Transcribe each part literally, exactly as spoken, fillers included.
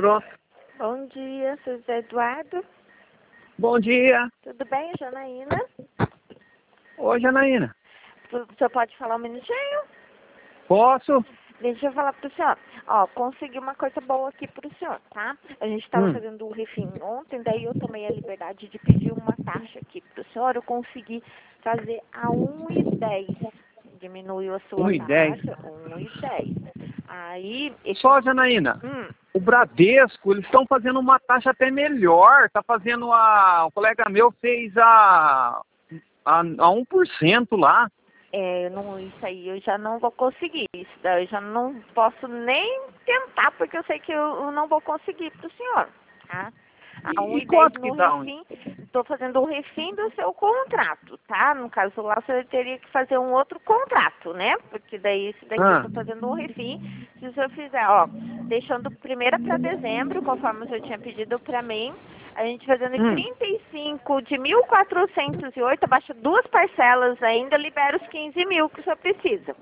Pronto. Bom dia, seu José Eduardo. Bom dia. Tudo bem, Janaína? Oi, Janaína. O senhor pode falar um minutinho? Posso? Deixa eu falar pro senhor. Ó, consegui uma coisa boa aqui pro senhor, tá? A gente estava Hum. fazendo o refim ontem, daí eu tomei a liberdade de pedir uma taxa aqui pro senhor. Eu consegui fazer a um e dez. Diminuiu a sua um e dez. taxa, um e dez. Aí... Esse... Só, Janaína, hum. o Bradesco, eles estão fazendo uma taxa até melhor. Tá fazendo a... O colega meu fez a... a, a um por cento lá. É, eu não, isso aí eu já não vou conseguir. Isso daí eu já não posso nem tentar, porque eu sei que eu, eu não vou conseguir para o senhor, tá? A E, um e e dez quanto no que dá? Um... refim, estou fazendo o refim do seu contrato, tá? No caso lá, você teria que fazer um outro contrato, né? Porque daí, esse daqui eu Ah. estou fazendo um refim. Se o senhor fizer, ó, deixando primeira para dezembro, conforme o senhor tinha pedido para mim, a gente fazendo em Hum. trinta e cinco de mil quatrocentos e oito, abaixa duas parcelas ainda, libera os quinze mil que o senhor precisa.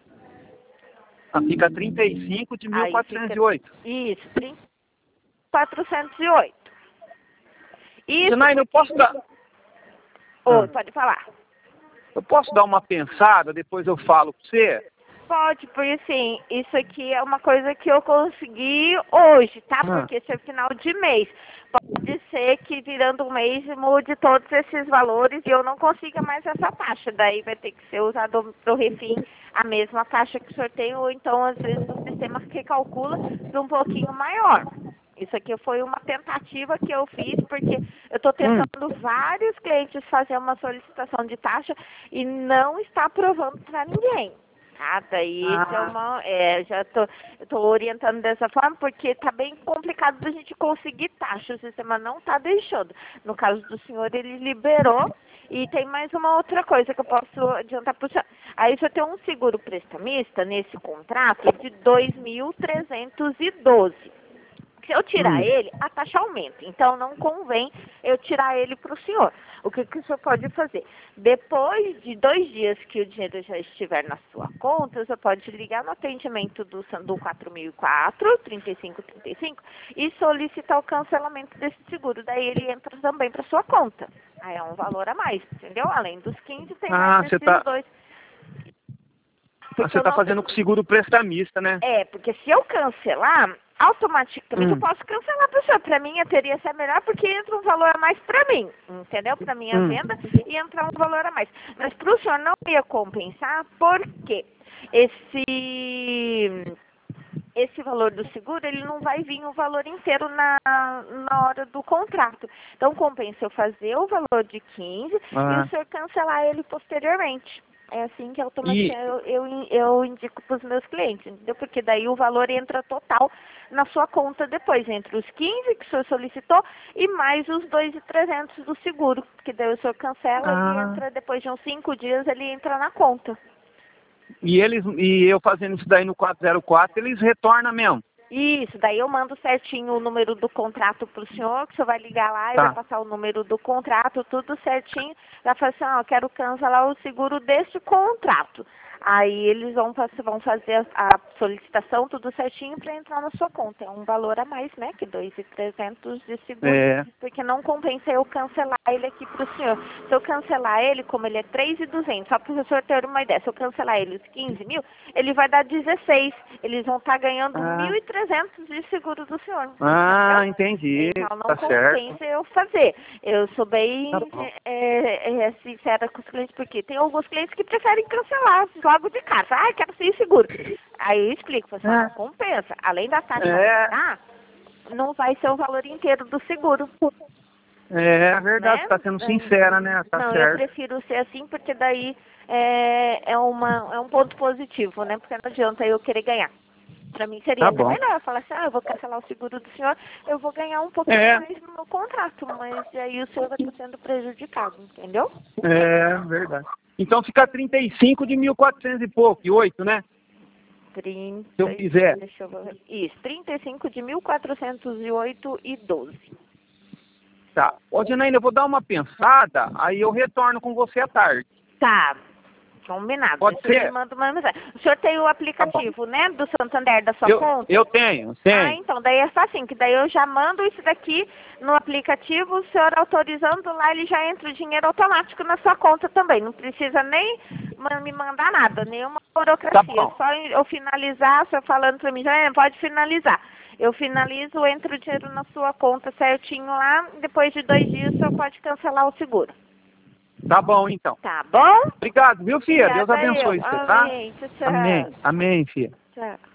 Ah, fica trinta e cinco de mil Aí quatrocentos e fica, oito. isso, trinta mil quatrocentos e oito. Isso, Janaína, eu posso dar... Oi, Ah. pode falar. Eu posso dar uma pensada, depois eu falo pra você? Pode, porque assim, isso aqui é uma coisa que eu consegui hoje, tá? Ah. Porque esse é final de mês. Pode ser que virando um mês mude todos esses valores e eu não consiga mais essa taxa. Daí vai ter que ser usado pro refim a mesma taxa que o senhor tem, ou então às vezes o sistema recalcula para um pouquinho maior. Isso aqui foi uma tentativa que eu fiz, porque eu estou tentando Hum. vários clientes fazer uma solicitação de taxa e não está aprovando para ninguém. Tá, daí isso é Ah. uma, é, já tô, eu tô orientando dessa forma porque tá bem complicado da gente conseguir taxa, o sistema não tá deixando. No caso do senhor, ele liberou e tem mais uma outra coisa que eu posso adiantar para o senhor. Aí você tem um seguro prestamista nesse contrato de dois mil trezentos e doze. Se eu tirar Hum. ele, a taxa aumenta. Então, não convém eu tirar ele para o senhor. O que, que o senhor pode fazer? Depois de dois dias que o dinheiro já estiver na sua conta, o senhor pode ligar no atendimento do, do quatro mil e quatro, trinta e cinco trinta e cinco, e solicitar o cancelamento desse seguro. Daí ele entra também para sua conta. Aí é um valor a mais, entendeu? Além dos quinze, tem mais Ah, você esses tá... dois. Ah, Porque você eu tá não fazendo com seguro prestamista, né? É, porque se eu cancelar, automaticamente eu Hum. posso cancelar para o senhor. Para mim, teria ser melhor porque entra um valor a mais para mim, entendeu? Para minha Hum. venda e entrar um valor a mais. Mas para o senhor não ia compensar, porque esse esse valor do seguro, ele não vai vir o valor inteiro na, na hora do contrato. Então, compensa eu fazer o valor de quinze e Ah. o senhor cancelar ele posteriormente. É assim que automaticamente E... eu, eu, eu indico para os meus clientes, entendeu? Porque daí o valor entra total na sua conta depois, entre os quinze que o senhor solicitou e mais os dois mil e trezentos do seguro, que daí o senhor cancela e Ah. entra, depois de uns cinco dias, ele entra na conta. E eles, e eu fazendo isso daí no quatro zero quatro, eles retornam mesmo. Isso, daí eu mando certinho o número do contrato pro senhor, que o senhor vai ligar lá e vai Tá. passar o número do contrato, tudo certinho. Vai falar assim, ó, quero cancelar o seguro deste contrato. Aí eles vão, vão fazer a solicitação, tudo certinho, para entrar na sua conta. É um valor a mais, né, que dois mil e trezentos de seguro. É. Porque não compensa eu cancelar ele aqui pro senhor. Se eu cancelar ele, como ele é três mil e duzentos, só para o senhor ter uma ideia, se eu cancelar ele os quinze mil, ele vai dar dezesseis. Eles vão estar ganhando Ah. mil e trezentos de seguro do senhor. Ah, Entendeu? entendi. Então não Tá certo. compensa eu fazer. Eu sou bem Tá bom. é, é, sincera com os clientes, porque tem alguns clientes que preferem cancelar logo de cara. Ah, quero ser seguro. Aí eu explico, você não É. compensa. Além da taxa É. aumentar, não vai ser o valor inteiro do seguro. É verdade, Né? você tá sendo sincera, né? Tá Não, eu certo. prefiro ser assim, porque daí é, é, uma, é um ponto positivo, né? Porque não adianta eu querer ganhar. Para mim seria Tá até bom. melhor falar assim, ah, eu vou cancelar o seguro do senhor, eu vou ganhar um pouquinho É. mais no meu contrato, mas aí o senhor vai estar sendo prejudicado, entendeu? É verdade. Então fica trinta e cinco de mil e quatrocentos e pouco, e oito, né? trinta, Se eu quiser. deixa eu ver. Isso, trinta e cinco de mil quatrocentos e oito e doze. Tá. Ô, Janaína, eu vou dar uma pensada, aí eu retorno com você à tarde. Tá. Combinado. Pode O senhor ser. me manda uma mensagem. O senhor tem o aplicativo, né, do Santander da sua Eu, conta? eu tenho, tenho. Ah, então, daí é assim, que daí eu já mando isso daqui no aplicativo, o senhor autorizando lá, ele já entra o dinheiro automático na sua conta também. Não precisa nem ma- me mandar nada, nenhuma burocracia. Tá bom. Só eu finalizar, o senhor falando para mim, já é, pode finalizar. Eu finalizo, entra o dinheiro na sua conta certinho lá, depois de dois dias o senhor pode cancelar o seguro. Tá bom, então. Tá bom? Obrigado, viu, filha? Deus Obrigada abençoe eu. você, tá? Amém. Tchau, tchau. Amém. Amém, filha. Tchau.